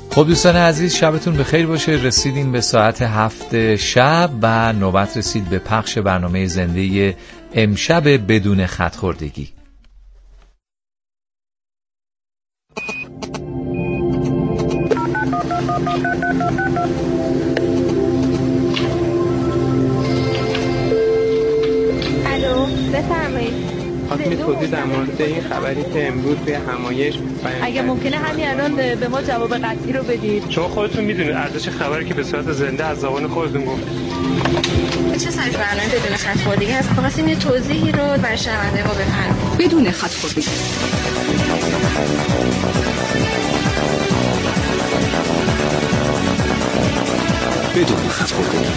خب دوستان عزیز، شبتون بخیر باشه. رسیدیم به ساعت 7 شب و نوبت رسید به پخش برنامه زنده امشب بدون خط خوردگی. الو، بفرمایید. خواستم توضیح در مورد این خبری که امروز توی همایش اگه ممکنه همین الان به ما جواب قطعی رو بدید. شما خودتون میدونید ارزش خبری که به صورت زنده از زبان خودتون گفتید. چه سایز برنامه بدون خط خوردگی هست؟ خواستیم یه توضیحی رو برای شنونده ما بفرمایید. بدون خط خوردگی. بدون خط خوردگی.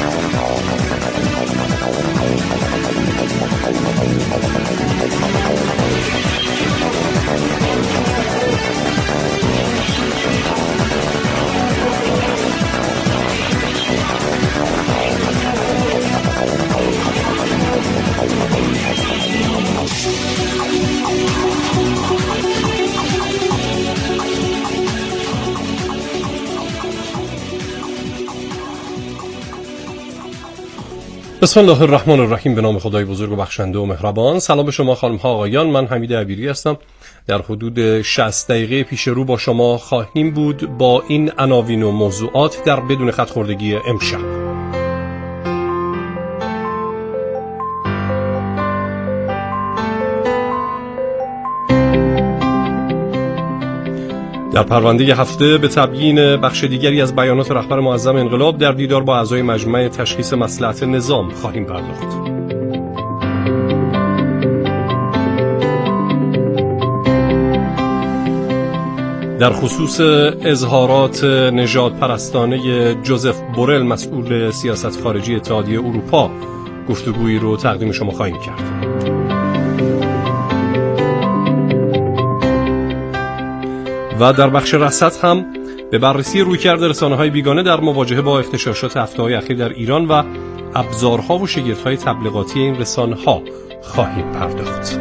بسم الله الرحمن الرحیم. به نام خدای بزرگ و بخشنده و مهربان. سلام به شما خانم ها آقایان، من حمید عبیری هستم. در حدود 60 دقیقه پیش رو با شما خواهیم بود با این عناوین و موضوعات در بدون خط خوردگی امشب. در پرونده هفته به تبیین بخش دیگری از بیانات رهبر معظم انقلاب در دیدار با اعضای مجمع تشخیص مصلحت نظام خواهیم پرداخت. در خصوص اظهارات نژاد پرستانه جوزف بورل مسئول سیاست خارجی اتحادیه اروپا گفتگویی رو تقدیم شما خواهیم کرد. و در بخش رصد هم به بررسی رویکرد رسانه‌های بیگانه در مواجهه با اغتشاشات هفته‌های اخیر در ایران و ابزارها و شگفت‌های تبلیغاتی این رسانه‌ها خواهیم پرداخت.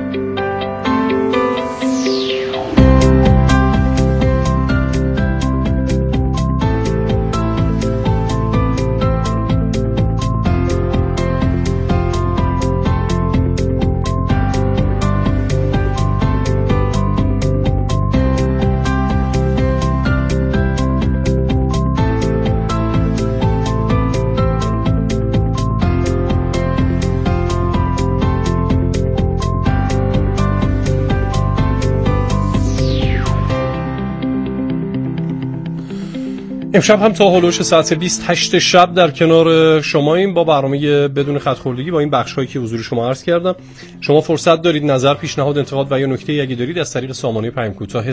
امشب هم تا هلوش ساعت 28 شب در کنار شماییم با برنامه بدون خط خوردگی با این بخش‌هایی که حضور شما عرض کردم. شما فرصت دارید نظر، پیشنهاد، انتقاد و یا نکته‌ای اگه دارید از طریق سامانه پیام کوتاه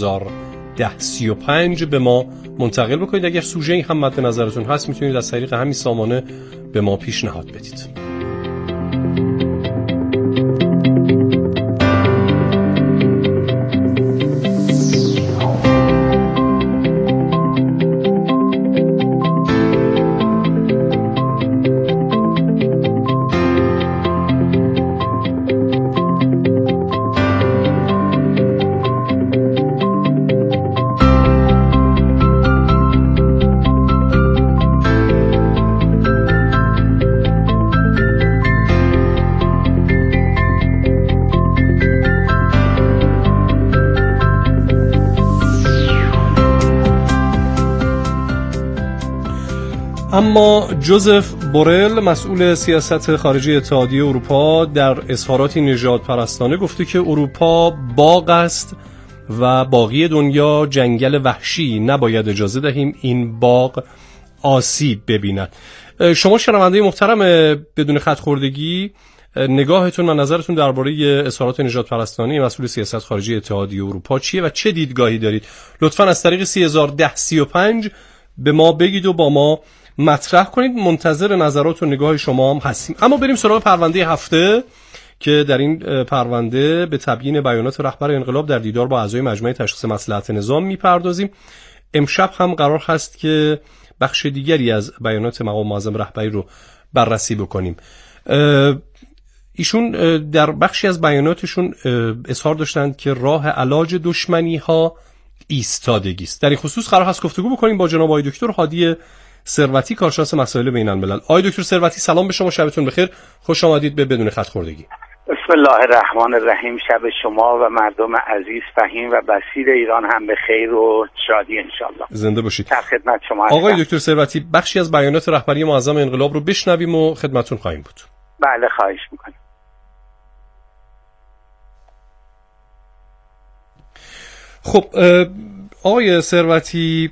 301035 به ما منتقل بکنید. اگر سوژه‌ای هم مد نظرتون هست میتونید از طریق همین سامانه به ما پیشنهاد بدید. اما جوزف بورل مسئول سیاست خارجی اتحادیه اروپا در اظهاراتی نژاد پرستانه گفته که اروپا باغ است و باقی دنیا جنگل وحشی، نباید اجازه دهیم این باغ آسیب ببیند. شما شنونده محترم بدون خط خوردگی، نگاهتون و نظرتون درباره اظهارات نژاد پرستانه مسئول سیاست خارجی اتحادیه اروپا چیه و چه دیدگاهی دارید؟ لطفاً از طریق 301035 به ما بگید و با ما مطرح کنید. منتظر نظرات و نگاه شما هم هستیم. اما بریم سراغ پرونده هفته که در این پرونده به تبیین بیانات رهبر انقلاب در دیدار با اعضای مجمع تشخیص مصلحت نظام میپردازیم. امشب هم قرار هست که بخش دیگری از بیانات مقام معظم رهبری رو بررسی بکنیم. ایشون در بخشی از بیاناتشون اظهار داشتند که راه علاج دشمنی ها ایستادگی است. در این خصوص قرار هست گفتگو بکنیم با جناب آقای دکتر هادی ثروتی، کارشناس مسائل بین الملل. آقای دکتر ثروتی سلام به شما، شبتون بخیر، خوش آمدید به بدون خط خوردگی. بسم الله الرحمن الرحیم. شب شما و مردم عزیز فهیم و بسیر ایران هم به خیر و شادی انشالله. زنده باشید. در خدمت شما هستم. آقای دکتر ثروتی بخشی از بیانات رهبری معظم انقلاب رو بشنویم و خدمتتون خواهیم بود. بله خواهش میکنم. خب آقای ثروتی،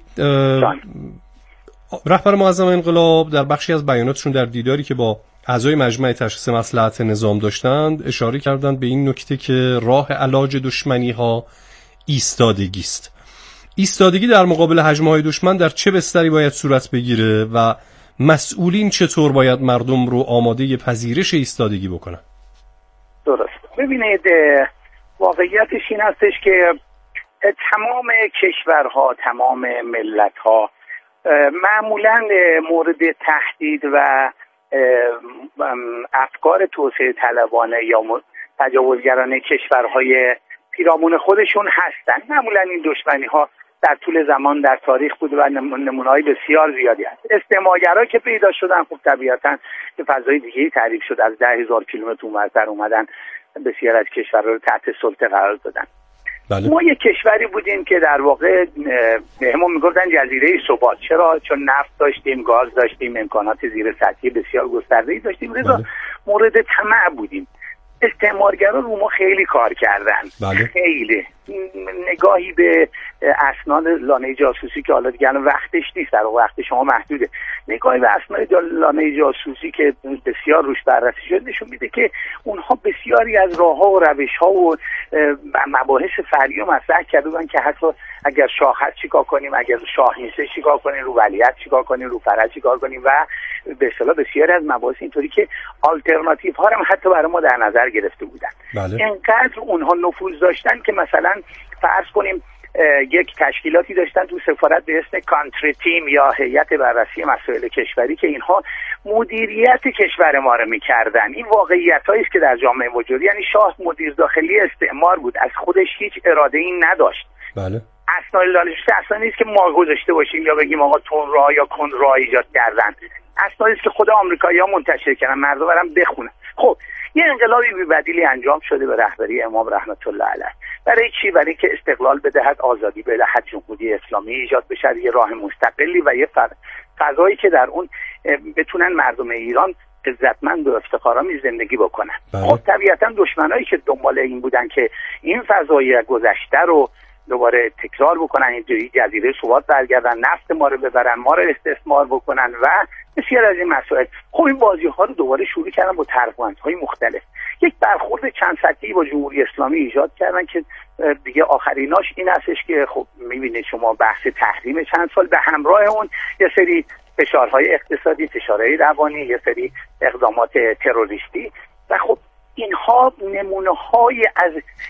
رهبر معظم انقلاب در بخشی از بیاناتشون در دیداری که با اعضای مجمع تشخیص مصلحت نظام داشتند اشاره کردند به این نکته که راه علاج دشمنی‌ها ایستادگی است. ایستادگی در مقابل هجمه‌های دشمن در چه بستری باید صورت بگیره و مسئولین چطور باید مردم رو آماده پذیرش ایستادگی بکنن؟ درست. ببینید واقعیتش این هستش که تمام کشورها، تمام ملت‌ها معمولاً مورد تهدید و افکار توسعه طلبانه یا تجاوزگرانه کشورهای پیرامون خودشون هستن. معمولاً این دشمنی‌ها در طول زمان در تاریخ بوده و نمونه‌های بسیار زیادی هست. استعمارگرا که پیدا شدن خب طبیعتاً به فضای دیگه‌ای تعریف شد، از 10,000 کیلومتر اونورتر اومدن بسیار از کشورها رو تحت سلطه قرار دادن. بله. ما یک کشوری بودیم که در واقع بهمون میگفتن جزیره ثبات. چرا؟ چون نفت داشتیم، گاز داشتیم، امکانات زیر سطحی بسیار گسترده‌ای داشتیم، لذا مورد طمع بودیم. استعمارگرا رو ما خیلی کار کردن. بله. خیلی نگاهی به اسناد لانه جاسوسی که حالا دیگه وقتش نیست، در وقت شما محدوده، نگاهی به اسناد لانه جاسوسی که بسیار روش بررسی شده نشون میده که اونها بسیاری از راه‌ها و روش‌ها و مباحث فرعی رو مطرح کرده بودن که حتی اگر شاه هست چیکار کنیم، اگر شاه نیست چیکار کنیم، رو ولیعت چیکار کنیم، رو فرج چیکار کنیم و به اصطلاح بسیاری از مباحث اینطوری که آلترناتیو ها هم حتی برای ما در نظر گرفته بودن. بله. اینقدر اونها نفوذ داشتن که مثلا فرض کنیم یک تشکیلاتی داشتن تو سفارت به اسم کانتری تیم یا هیئت بررسی مسائل کشوری که اینها مدیریت کشور ما رو می‌کردن. این واقعیتایی است که در جامعه وجود، یعنی شاه مدیر داخلی استعمار بود، از خودش هیچ اراده‌ای نداشت. بله. اسناد لانه اصلا نیست که ما گذاشته باشیم یا بگیم آقا تون راه یا کند راه ایجاد کردن. اسنادی است که خود آمریکایی‌ها منتشر کردن، مردم برام بخونن. خب یه انقلابی بی‌بدیلی انجام شده به رهبری امام رحمت الله علیه. برای چی؟ برای که استقلال بدهد، آزادی بدهد، جمهوری اسلامی ایجاد بشه، یه راه مستقلی و یه فضایی که در اون بتونن مردم ایران عزتمند و افتخارآمیز زندگی بکنن. خب طبیعتا دشمنایی که دنبال این بودن که این فضای گذشته رو دوباره تکرار بکنن، این جزیره ثبات برگردن، نفت ما رو ببرن، ما رو استثمار بکنن و بسیار از این مسائل. خب این بازی ها رو دوباره شروع کردن با ترفندهای مختلف. یک برخورد چند سطحی با جمهوری اسلامی ایجاد کردن که دیگه آخریناش این هستش که خب میبینید شما بحث تحریم چند سال به همراه اون یه سری فشارهای اقتصادی، فشارهای روانی، یه سری اقدامات تروریستی و خب اینها نمونه‌های از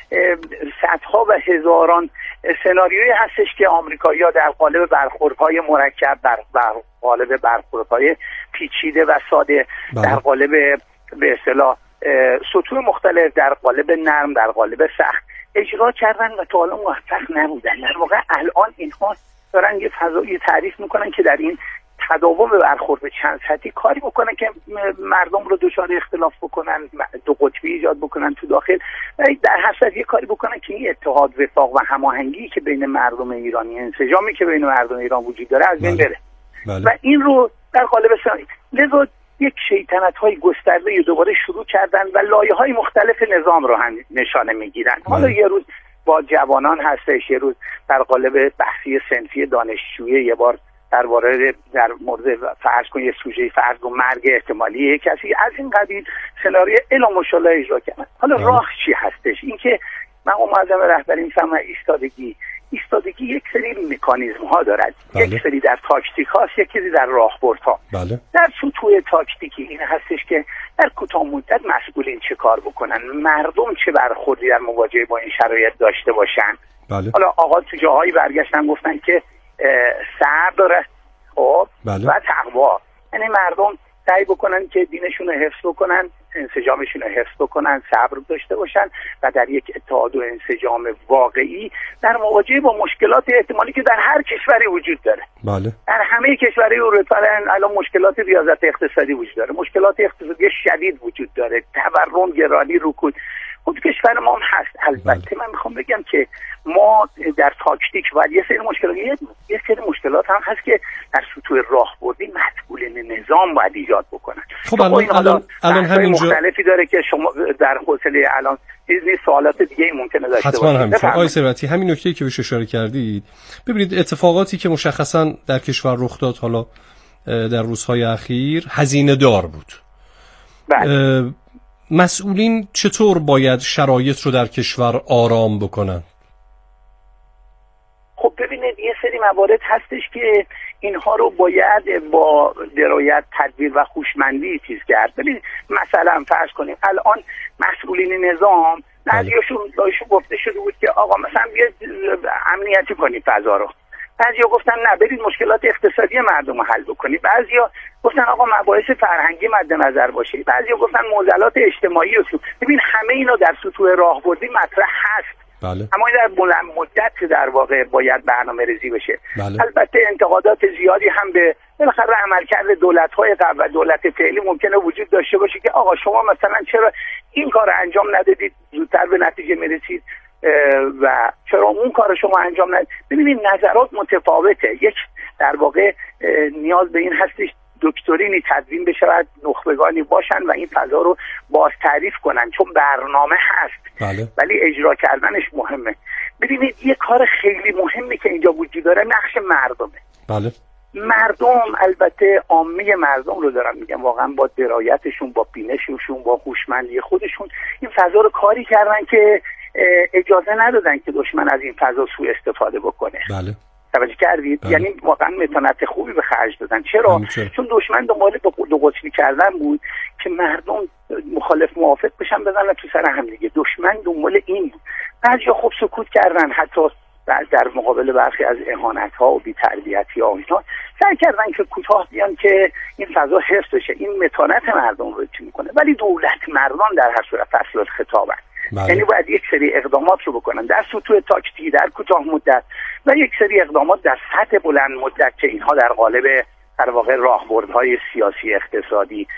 صدها و هزاران سناریویی هستش که آمریکایی‌ها در قالب برخوردهای مرکب، در قالب برخوردهای پیچیده و ساده، در قالب به اصطلاح سطوح مختلف، در قالب نرم، در قالب سخت اجرا کردن و تا حالا موفق نبودن. در واقع الان اینها دارن یه فضایی تعریف میکنن که در این تداوم برخورد به چند سطحی کاری بکنن که مردم رو دچار اختلاف بکنن، دو قطبی ایجاد بکنن تو داخل و در هر صورت یه کاری بکنن که این اتحاد، وفاق و هماهنگی که بین مردم ایرانی، انسجامی که بین مردم ایران وجود داره از بین بره. و این رو در قالب لذا یک شیطنت‌های گسترده دوباره شروع کردن و لایه‌های مختلف نظام رو هم نشانه میگیرن. حالا یه روز با جوانان هستش، یه روز در قالب بحثی صنفی دانشجویی، یه بار در مورد فرض کن یه سوژه فرض کن مرگ احتمالی کسی، از این قبیل سناریو الا ماشاءالله اجرا کردن. حالا راه چی هستش؟ این که مقام معظم رهبری میفهمه ایستادگی یک سری مکانیزم ها دارد. یک سری در تاکتیک هاست، یک سری در راهبرد ها. در سطوح تاکتیکی این هستش که در کوتاه مدت مسئولین چه کار بکنن، مردم چه برخوردی در مواجهه با این شرایط داشته باشن. حالا آقا تو جاهایی برگشتن گفتن که صبر و تقوا، یعنی مردم سعی بکنن که دینشون رو حفظ بکنن، انسجامشون رو حفظ بکنن، صبر داشته باشن و در یک اتحاد و انسجام واقعی در مواجهه با مشکلات احتمالی که در هر کشوری وجود داره. بله. در همه کشورهای اروپا الان مشکلات ریاضت اقتصادی وجود داره، مشکلات اقتصادی شدید وجود داره، تورم، گرانی، رکود خود کشور ما هم هست. البته من میخوام بگم که ما در تاکتیک و یه سری مشکلات هم هست که در سطوح راهبردی مسئولین نظام باید ایجاد بکنن. خب الان همینجا مختلفی داره که شما در حوصله الان چیزی سوالات دیگه ممکنه داشته باشید. حتما همینطور. آقای ثروتی، همین نکته‌ای که بهش اشاره کردید، ببینید اتفاقاتی که مشخصا در کشور رخ داد حالا در روزهای اخیر هزینه دار بود. بله. مسئولین چطور باید شرایط رو در کشور آرام بکنن؟ خب ببینید یه سری موارد هستش که اینها رو باید با درایت، تدبیر و هوشمندی چیز کرد. ببینید مثلا فرض کنیم الان مسئولین نظام بعضیاشون گفته شده بود که آقا مثلا بیاید امنیتی کنید فضا رو، بعضیا گفتن نه برید مشکلات اقتصادی مردم رو حل بکنید، بعضیا گفتن آقا مباحث فرهنگی مد نظر باشه، بعضیا گفتن معضلات اجتماعی و ببین همه اینا در سطوح راهبردی مطرح هست. بله. اما این در بلند مدت در واقع باید برنامه‌ریزی بشه. بله. البته انتقادات زیادی هم به بالاخره عملکرد دولت‌های قبل و دولت فعلی ممکنه وجود داشته باشه که آقا شما مثلا چرا این کار انجام ندادید زودتر به نتیجه میرسید و چرا اون کار شما انجام ندید. ببینید نظرات متفاوته. یک در واقع نیاز به این هستش دکترینی تدوین بشود، نخبگانی باشن و این فضا رو باز تعریف کنن، چون برنامه هست. بله. ولی اجرا کردنش مهمه. ببینید یه کار خیلی مهمی که اینجا وجود داره نقش مردمه. بله. مردم، البته عامه مردم رو دارم میگم، واقعا با درایتشون، با بینششون، با هوشمندی خودشون این فضا رو کاری کردن که اجازه ندادن که دشمن از این فضا سوء استفاده بکنه. بله. توجه کردید؟ بله. یعنی واقعا متانت خوبی به خرج دادن. چرا؟ چون دشمن دنبال دو قطبی کردن بود که مردم مخالف موافق بشن بزنن تو سر هم دیگه. دشمن دنبال این بود. بعضیا خب سکوت کردن، حتی در مقابل برخی از اهانت‌ها و بی‌تربیتی‌ها و اینا سعی کردن که کوتاه بیان که این فضا حفظ بشه. این متانت مردم رو چی میکنه؟ ولی دولت مردان در هر صورت فصل الخطابن. بله. یعنی باید یک سری اقدامات رو بکنن در سطوح تاکتیکی، در کوتاه مدت و یک سری اقدامات در سطح بلند مدت که اینها در قالب در واقع راهبردهای سیاسی، اقتصادی،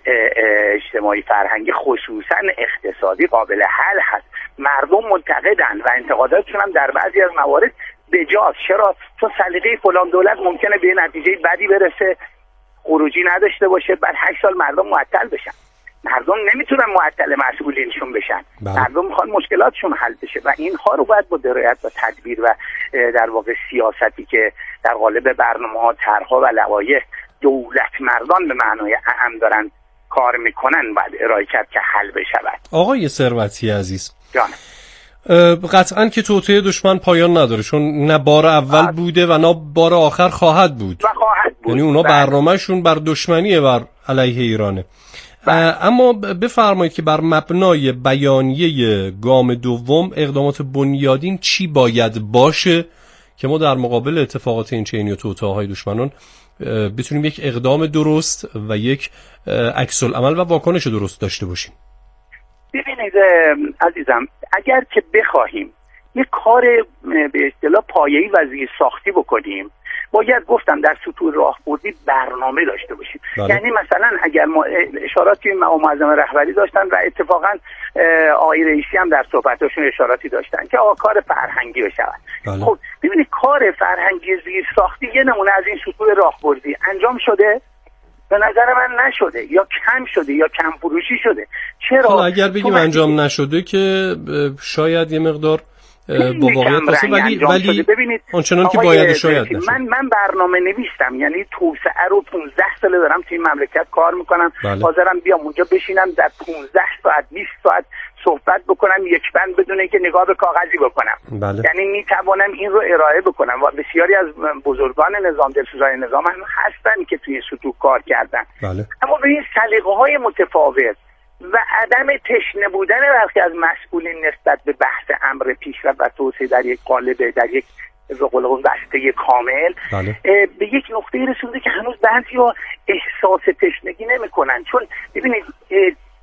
اجتماعی، فرهنگی، خصوصا اقتصادی قابل حل هست. مردم منتقدن و انتقاداتشون هم در بعضی از موارد بجاست. چرا؟ چون سلیقه فلان دولت ممکنه به نتیجه بدی برسه، خروجی نداشته باشه، بعد 8 سال مردم معطل بشن. مردم نمیتونن معطل مسئولینشون بشن. بله. مردم میخوان مشکلاتشون حل بشه و اینها رو باید با درایت و تدبیر و در واقع سیاستی که در قالب برنامه‌ها، طرح‌ها و لوایح دولت مردان به معنای اعم دارن کار میکنن باید ارائه کرد که حل بشود. آقای ثروتی عزیز، جان، قطعاً که توطئه دشمن پایان نداره، چون نه بار اول بوده و نه بار آخر خواهد بود. یعنی اونا برنامه‌شون بر دشمنیه بر علیه ایرانه. اما بفرمایید که بر مبنای بیانیه گام دوم اقدامات بنیادین چی باید باشه که ما در مقابل اتفاقات این چنینی و توطئه‌های دشمنان بتونیم یک اقدام درست و یک عکس العمل و واکنش درست داشته باشیم؟ ببینید عزیزم، اگر که بخواهیم یک کار به اصطلاح پایه‌ای و زیرساختی بکنیم، باید گفتم در سطوح راهبردی برنامه داشته باشیم. بله. یعنی مثلا اگر ما اشاراتی معظم رهبری داشتن و اتفاقا آقای رئیسی هم در صحبتاشون اشاراتی داشتن که آقا کار فرهنگی بشود. بله. خب ببینید کار فرهنگی زیرساختی یه نمونه از این سطوح راهبردی انجام شده؟ به نظر من نشده، یا کم شده یا کم فروشی شده. چرا؟ اگر بگیم انجام نشده که شاید یه مقدار با واقعیت واسه، ولی آنچنان که باید شاید نشد. من برنامه نویسم، یعنی توسعه رو 15 ساله دارم توی مملکت کار میکنم. حاضرم بیام اونجا بشینم در 15 ساعت 20 ساعت صحبت بکنم یک بند بدون اینکه نگاه به کاغذی بکنم. بله. یعنی میتوانم این رو ارائه بکنم و بسیاری از بزرگان نظام، دلسوزای نظام هم هستن که توی سطوح کار کردن. بله. اما به این سلیقه‌های متفاوت و عدم تشنه بودن برخی از مسئولین نسبت به بحث امر پیشرفت و توسعه در یک قالب، در یک قالب بسته کامل، بله. به یک نقطه رسونده که هنوز بعضیا احساس تشنگی نمی‌کنن. چون ببینید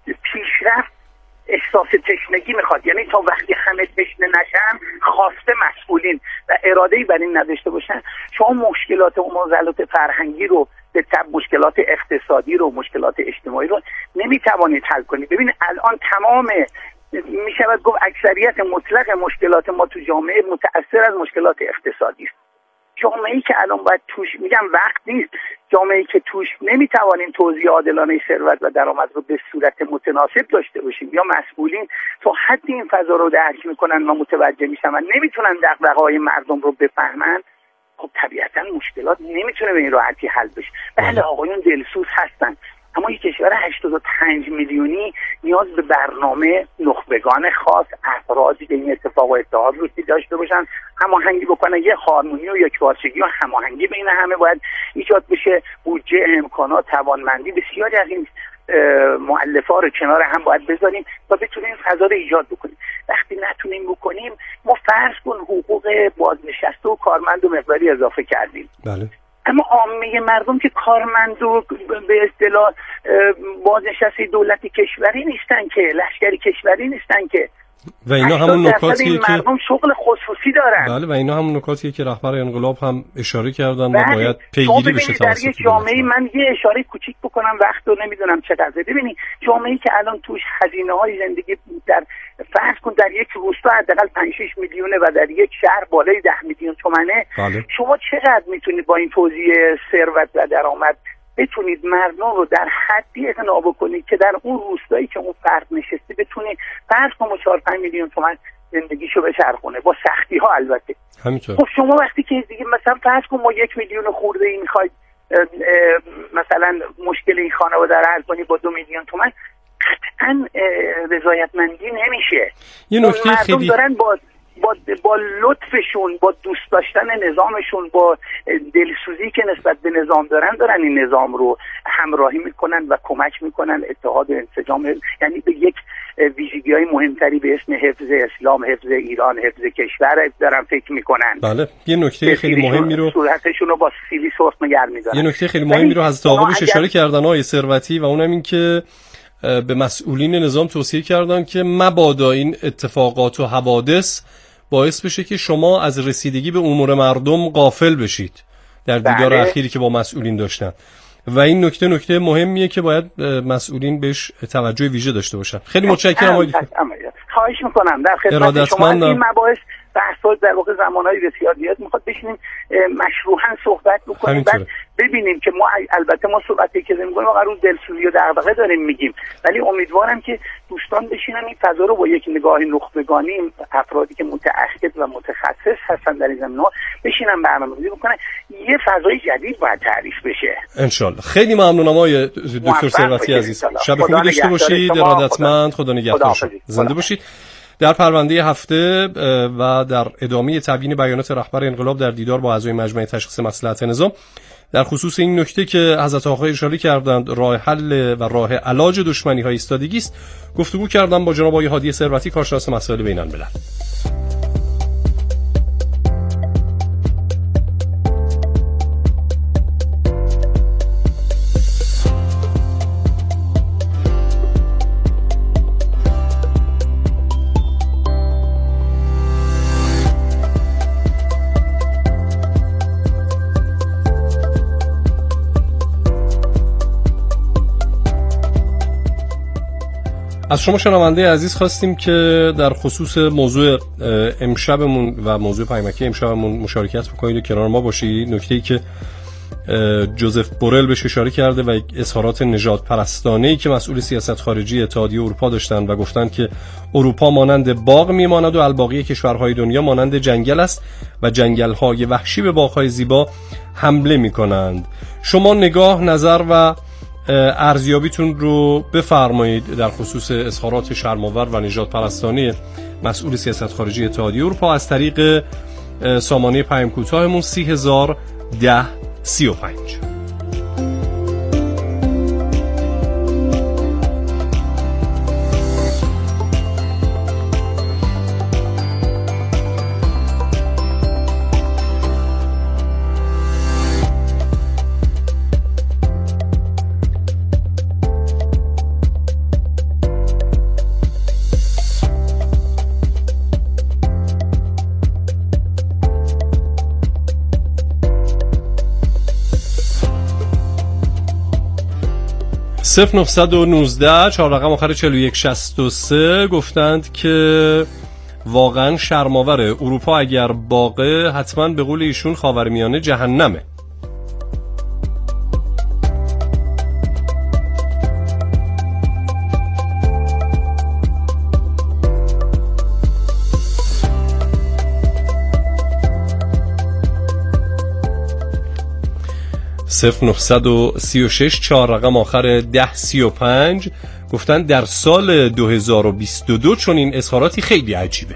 پیشرفت احساس تشنگی میخواد، یعنی تا وقتی همه تشنه نشن، خواسته مسئولین و اراده‌ای بر این نداشته باشن، شما مشکلات و معضلات فرهنگی رو به تبع مشکلات اقتصادی رو، مشکلات اجتماعی رو نمیتوانید حل کنید. ببین الان تمام میشود گفت اکثریت مطلق مشکلات ما تو جامعه متأثر از مشکلات اقتصادی است. جامعه‌ای که الان باید توش، میگم وقت نیست، جامعه‌ای که توش نمیتوانیم توزیع عادلانه ثروت و درآمد رو به صورت متناسب داشته باشیم، یا مسئولین تا حدی این فضا رو درک میکنن و متوجه میشن و نمیتونن دغدغه‌های مردم رو بفهمن، خب طبیعتا مشکلات نمیتونه به این راحتی حل بشه. بله آقایون دلسوز هستن، اما یک کشور 85 میلیونی نیاز به برنامه، نخبگان خاص، افرادی که این اتفاق و اتحاد رو داشته باشن، هماهنگی بکنن، یه هارمونی و یکپارچگی و هماهنگی بین همه باید ایجاد بشه. بودجه، امکانات، توانمندی، بسیاری از این مؤلفه‌ها رو کنار هم باید بذاریم تا بتونیم فضا رو ایجاد بکنیم. وقتی نتونیم بکنیم، ما فرض کن حقوق بازنشسته و کارمند و مقداری اضافه کردیم، بله، اما عامه مردم که کارمند و به اصطلاح بازنشسته دولتی کشوری نیستن، که لشکری کشوری نیستن، که و اینا همون نکاتیه که مردم شغل خصوصی دارن. بله، و اینا همون نکاتیه که رهبر انقلاب هم اشاره کردن و باید پیگیری بشه در یک جامعه. من یه اشاره کوچیک بکنم، وقت رو نمیدونم چقدر. ببینید جامعه‌ای که الان توش هزینه‌های زندگی در فرض کن در یک روستا حداقل 5-6 میلیونه و در یک شهر بالای 10 میلیون تومانه، بله. شما چقدر میتونید با این توزیع ثروت و درآمد بتونید مردم رو در حدی اقناع بکنید که در اون روستایی که اون فرد نشسته بتونید فرض کن 4-5 میلیون تومان زندگیشو بچرخونه، با سختی ها البته. همینطور. خب شما وقتی که دیگه مثلا فرض کن ما 1 میلیون خورده ای میخواید مثلا مشکل این خانواده رو حل کنید با 2 میلیون تومان، قطعا رضایتمندی نمیشه. یه نکته مردم خیلی دارن با لطفشون، با دوست داشتن نظامشون، با دلسوزی که نسبت به نظام دارن این نظام رو همراهی میکنن و کمک میکنن اتحاد و انسجام، یعنی به یک ویژگی‌های مهمتری به اسم حفظ اسلام، حفظ ایران، حفظ کشور دارن فکر میکنن. بله، یه نکته خیلی مهمی رو صورتشون رو با سیلی سرخ نگه می‌دارن. یه نکته خیلی مهمی رو حضرت آقا بهش اشاره کردن آقای ثروتی، و اونم این که به مسئولین نظام توصیه کردن که مبادا این اتفاقات و حوادث باعث بشه که شما از رسیدگی به امور مردم غافل بشید در دیدار اخیری که با مسئولین داشتن، و این نکته مهمیه که باید مسئولین بهش توجه ویژه داشته باشن. خیلی متشکرم آقای دکتر. خواهش میکنم در خدمت شما. این مباحث بحث‌ها در واقع زمانهای بسیار زیاد میخواد بشینیم مشروحاً صحبت بکنیم، بعد ببینیم که ما البته ما صحبتی که می‌کنیم واقعا رو دلسوزی و دغدغه داریم میگیم، ولی امیدوارم که دوستان بشینن این فضا رو با یک نگاه نخبگانی، افرادی که متعهد و متخصص هستن در این زمینه‌ها بشینن برنامه‌ریزی بکنن، یه فضای جدید باید تعریف بشه ان شاءالله. خیلی ممنونم آقای دکتر ثروتی عزیز. شب خوبی داشته باشید. ارادتمند. خدا نگهدار. زنده باشید. در پرونده هفته و در ادامه تبیین بیانات رهبر انقلاب در دیدار با اعضای مجمع تشخیص مصلحت نظام در خصوص این نکته که حضرت آقا اشاره کردند، راه حل و راه علاج دشمنی‌های ایستادگی است، گفتگو کردم با جناب آقای هادی ثروتی، کارشناس مسائل بین‌الملل. از شما شنونده عزیز خواستیم که در خصوص موضوع امشبمون و موضوع پیامکی امشبمون مشارکت بکنید و کنار ما باشید. نکته‌ای که جوزف بورل بهش اشاره کرده و اظهارات نژاد پرستانه‌ای که مسئول سیاست خارجی اتحادیه اروپا داشتن و گفتن که اروپا مانند باغ میماند و الباقی کشورهای دنیا مانند جنگل است و جنگل‌های وحشی به باغ‌های زیبا حمله می‌کنند. شما نگاه، نظر و ارزیابیتون رو بفرمایید در خصوص اظهارات شرم‌آور و نژاد پرستانه مسئول سیاست خارجی اتحادیه اروپا از طریق سامانه پیام کوتاهمون 301035. 0919 4 رقم آخر 4163 گفتند که واقعا شرم‌آوره، اروپا اگر باغه حتما به قول ایشون خاورمیانه جهنمه. صفر 936 4 رقم آخر 1035 گفتن در سال 2022 چون این اظهاراتی خیلی عجیبه.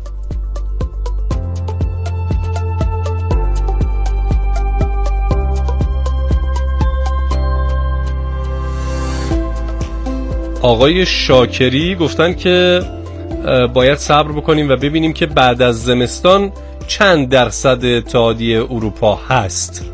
آقای شاکری گفتن که باید صبر بکنیم و ببینیم که بعد از زمستان چند درصد اتحادیه اروپا هست.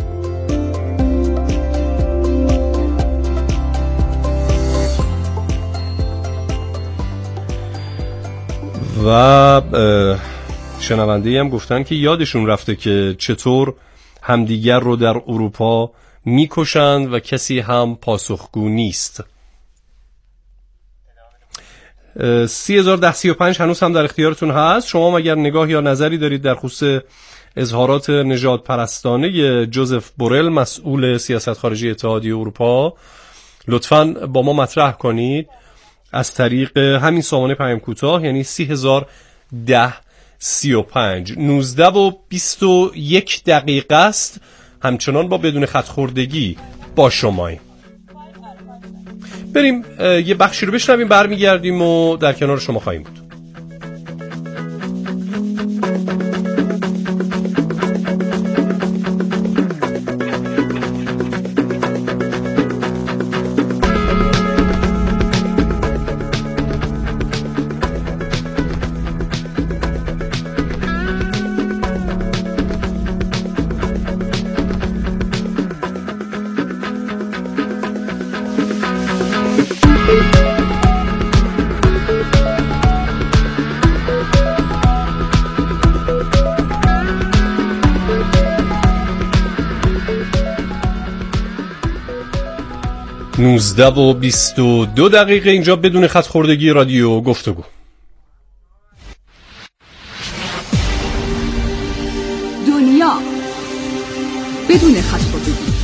و شنونده هم گفتن که یادشون رفته که چطور همدیگر رو در اروپا میکشند و کسی هم پاسخگو نیست. 301035 هنوز هم در اختیارتون هست. شما اگر نگاه یا نظری دارید در خصوص اظهارات نژاد پرستانه جوزف بورل مسئول سیاست خارجی اتحادیه اروپا لطفاً با ما مطرح کنید از طریق همین سامانه پیام کوتاه، یعنی 301035. 19:21 دقیقه است. همچنان با بدون خط خوردگی با شماییم. بریم یه بخشی رو بشنویم، برمیگردیم و در کنار شما خواهیم بود. نوزده و 22 دقیقه اینجا بدون خط خوردگی رادیو گفتگو. دنیا بدون خط خوردگی.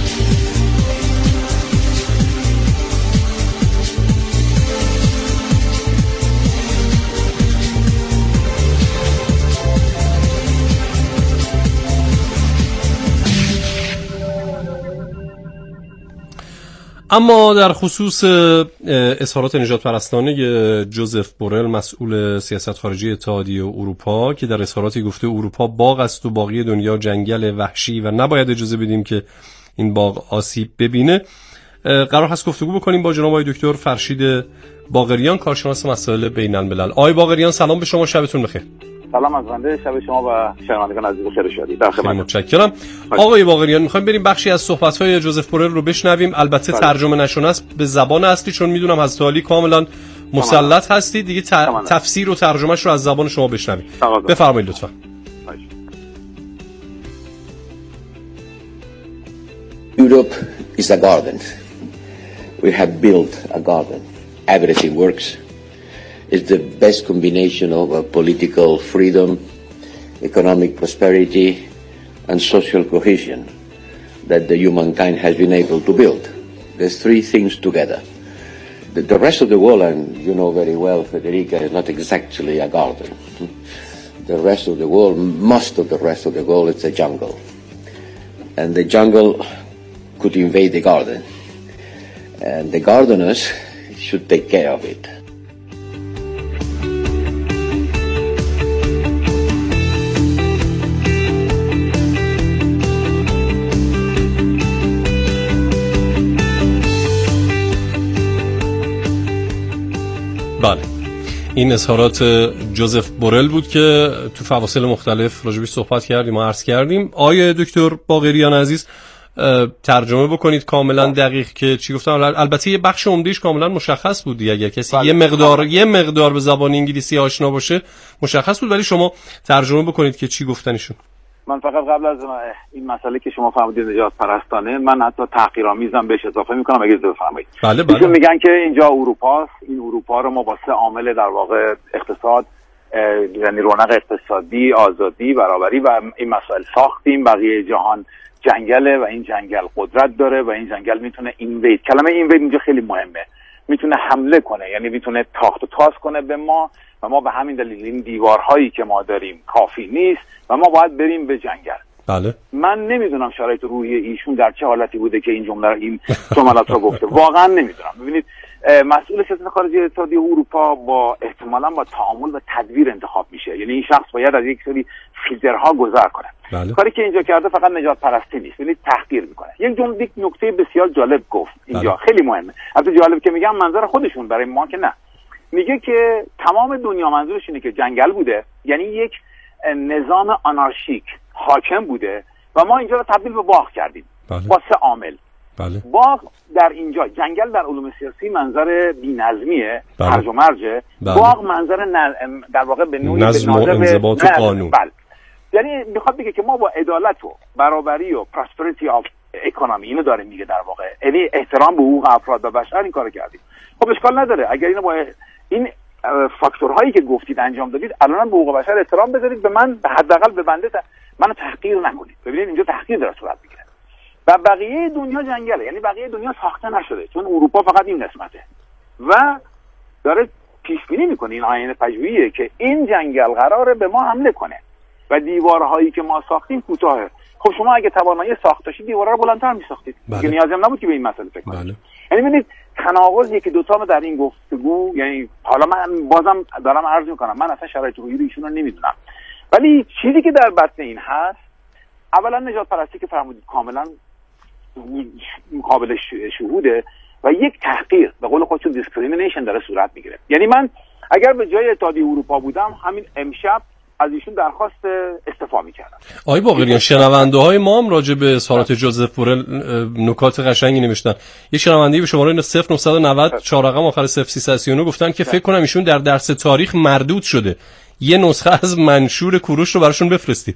اما در خصوص اظهارات نژاد پرستانه جوزف بورل مسئول سیاست خارجی اتحادیه اروپا که در اظهاراتی گفته اروپا باغ است و باقی دنیا جنگل وحشی و نباید اجازه بدیم که این باغ آسیب ببینه، قرار هست گفتگو بکنیم با جناب آقای دکتر فرشید باقریان، کارشناس مسائل بین الملل. آقای باقریان سلام به شما، شبتون بخیر. سلام از بنده، شب شما و شنوندگان عزیز بخیر و شادی. در خدمت. متشکرم. آقای باقریان میخوایم بریم بخشی از صحبت‌های جوزف بورل رو بشنویم، البته ترجمه نشده است به زبان اصلی، چون میدونم حضرت عالی کاملا مسلط هستید دیگه، تفسیر و ترجمهش رو از زبان شما بشنویم. بفرمایید لطفا. Europe is a garden. We have built a garden. Everything works. It's the best combination of political freedom, economic prosperity, and social cohesion that the humankind has been able to build. There's three things together. The rest of the world, and you know very well, Federica, is not exactly a garden. The rest of the world, most of the rest of the world, it's a jungle. And the jungle could invade the garden. And the gardeners should take care of it. بله، این اظهارات جوزف بورل بود که تو فواصل مختلف راجبش صحبت کردیم و عرض کردیم. آقای دکتر باقریان عزیز ترجمه بکنید کاملا دقیق که چی گفتن. البته یه بخش عمدهش کاملا مشخص بود دیگه، اگر کسی یه مقدار به زبان انگلیسی آشنا باشه مشخص بود، ولی شما ترجمه بکنید که چی گفتنشون. من فقط قبل از این مسئله که شما فرمودید نجات پرستانه، من حتی تحقیرآمیزم بهش اضافه میکنم اگه اجازه بفرمایید. بله. میگن که اینجا اروپاست، این اروپا رو ما با 3 عامل در واقع اقتصاد، یعنی رونق اقتصادی، آزادی، برابری و این مسائل ساختیم. بقیه جهان جنگله و این جنگل قدرت داره و این جنگل میتونه اینوید، کلمه اینوید اینجا خیلی مهمه، میتونه حمله کنه، یعنی میتونه تاخت و تاز کنه به ما و ما به همین دلیل این دیوارهایی که ما داریم کافی نیست و ما باید بریم به جنگل. بله. من نمیدونم شرایط روحی ایشون در چه حالتی بوده که این جمله این جملات رو گفته، واقعا نمیدونم. ببینید مسئول سیاست خارجی اتحادیه اروپا با احتمالاً با تعامل و تدبیر انتخاب میشه، یعنی این شخص باید از یک سری فیلترها گذر کنه. بله. کاری که اینجا کرده فقط نجات پرستی نیست، یعنی تحقیر میکنه. یک نکته بسیار جالب گفت اینجا. بله. خیلی مهمه. البته جالب که میگم منظر خودشون، برای ما که نه. میگه که تمام دنیا، منظورش اینه که جنگل بوده، یعنی یک نظام آنارشیک حاکم بوده و ما اینجا رو تبدیل به باغ کردیم. بله. با 3 عامل. بله. باغ در اینجا، جنگل در علوم سیاسی منظر بی‌نظمیه، بله. هرج و مرجه. بله. باغ منظر در واقع به نوعی نظم و انضباط و قانون. بله. یعنی میخواد بگه که ما با عدالت و برابری و پراسپریتی آف اکونومی اینو داریم میگه در واقع، یعنی احترام به حقوق افراد و بشر این کارو کردیم. خب اشکال نداره اگر اینو با این فاکتورهایی که گفتید انجام دادید، الان به حقوق بشر احترام بذارید، به من حداقل به بنده منو تحقیر نکنید. ببینید اینجا تحقیر داره صورت میگیره و بقیه دنیا جنگله، یعنی بقیه دنیا ساخته نشده، چون اروپا فقط این قسمته و داره پیش بینی میکنه، این آینه پژوهیه که این جنگل قراره به ما حمله کنه و دیوارهایی که ما ساختیم کوتاهه. خب شما اگه توانایی ساخت داشتید دیوارها رو بلندتر میساختید. بله. که نیازی هم نبود که به این مسئله فکر کنید. بله. یعنی ببینید تناقض یکی دو تا در این گفتگو، یعنی حالا من بازم دارم عرض میکنم من اصلا شرایط روحی ایشون رو نمیدونم، ولی چیزی که در بطن این هست، اولا نجات پرستی که فرمودید کاملا مقابل شهوده و یک تحقیر به قول خودشون دیسکریمینیشن داره صورت میگیره. یعنی من اگر به جای اتحادیه اروپا بودم همین امشب از ایشون درخواست استعفا میکردم. آقای باقریان، شنونده‌های ما هم راجع به اظهارات جوزف بورل نکات قشنگی نوشتن. یه شنونده به شماره 0990 4 رقم آخر 0339 گفتن که فکر کنم ایشون در درس تاریخ مردود شده. یه نسخه از منشور کوروش رو براشون بفرستید.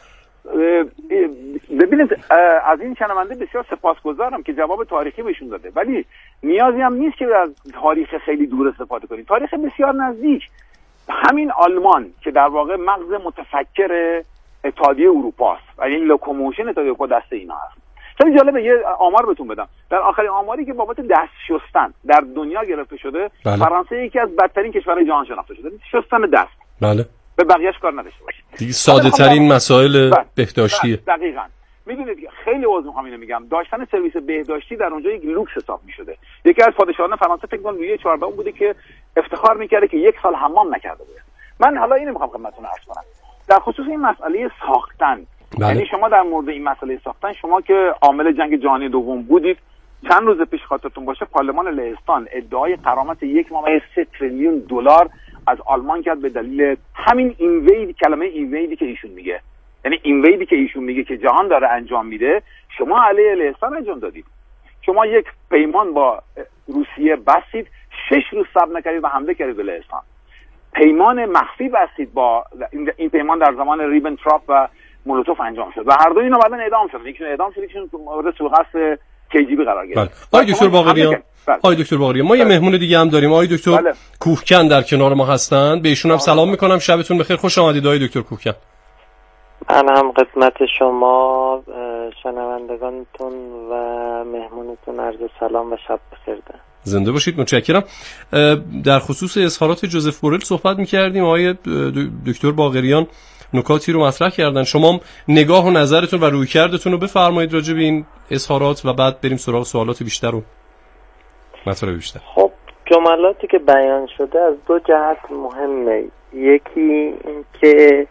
ببینید از این شنونده بسیار سپاسگزارم که جواب تاریخی بهشون داده، ولی نیازی هم نیست که از تاریخ خیلی دور استفاده کنید. تاریخ بسیار نزدیک، همین آلمان که در واقع مغز متفکر اتحادیه اروپا است و این لوکوموشن اتحادیه اروپا دست اینا هست. خیلی جالبه یه آمار بهتون بدم. در آخرین آماری که بابت دست شستن در دنیا گرفته شده، بله. فرانسه یکی از بدترین کشورهای جهان شناخته شده. شستن دست. بله. به بقیه‌اش کار نداشته باشید. دیگه ساده ترین مسائل بهداشتیه. دقیقاً. میدونید خیلی عذر میخوام اینو میگم، داشتن سرویس بهداشتی در اونجا یک لوکس حساب میشده. یکی از پادشاهان فرانسه فکر کنم لویی 14 بوده که افتخار میکرده که 1 سال حمام نکرده بود. من حالا اینو میخوام خدمتتون عرض کنم در خصوص این مسئله ساختن. بله. یعنی شما در مورد این مسئله ساختن، شما که عامل جنگ جهانی دوم بودید، چند روز پیش خاطرتون باشه پارلمان لهستان ادعای غرامت 1.3 تریلیون دلار از آلمان کرد به دلیل همین اینوید، کلمه اینویدی که ایشون میگه. یعنی اینویدی که ایشون میگه که جهان داره انجام میده، شما علیه لهستان انجام دادید. شما یک پیمان با روسیه بستید، 6 روز صبر نکردید و حمله کردید به لهستان. پیمان مخفی بستید با این پیمان در زمان ریبنتراپ و مولوتوف انجام شد و هر دو اینا بعداً اعدام شدن. یکیشون اعدام شد، یکیشون مورد سوء قصد KGB قرار گرفت. آقای دکتر باقریان، آقای دکتر باقریان، ما یه مهمون دیگه هم داریم. آقای دکتر کوهکن در کنار ما هستند. به ایشون هم سلام میکنم. شبتون بخیر. خوش آمدید آقای دکتر کوهکن. من هم قسمت شما، شنوندگانتون و مهمونتون عرض سلام و شب بخیر دارم. زنده باشید. متشکرم. در خصوص اظهارات جوزف بورل صحبت می‌کردیم. آقای دکتر باقریان نکاتی رو مطرح کردن. شما نگاه و نظرتون و رویکردتون رو بفرمایید راجع به این اظهارات و بعد بریم سراغ سوالات بیشتر و مطالب بیشتر. خب جملاتی که بیان شده از دو جهت مهمه. یکی این که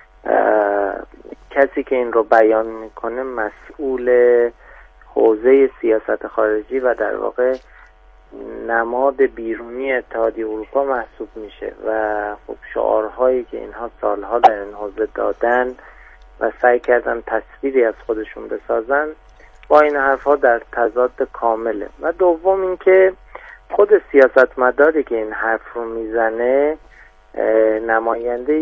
کسی که این رو بیان میکنه مسئول حوزه سیاست خارجی و در واقع نماد بیرونی اتحادیه اروپا محسوب میشه و خب شعارهایی که اینها سالها در این حوزه دادن و سعی کردن تصویری از خودشون بسازن با این حرفها در تضاد کامله. و دوم این که خود سیاستمداری که این حرف رو میزنه نماینده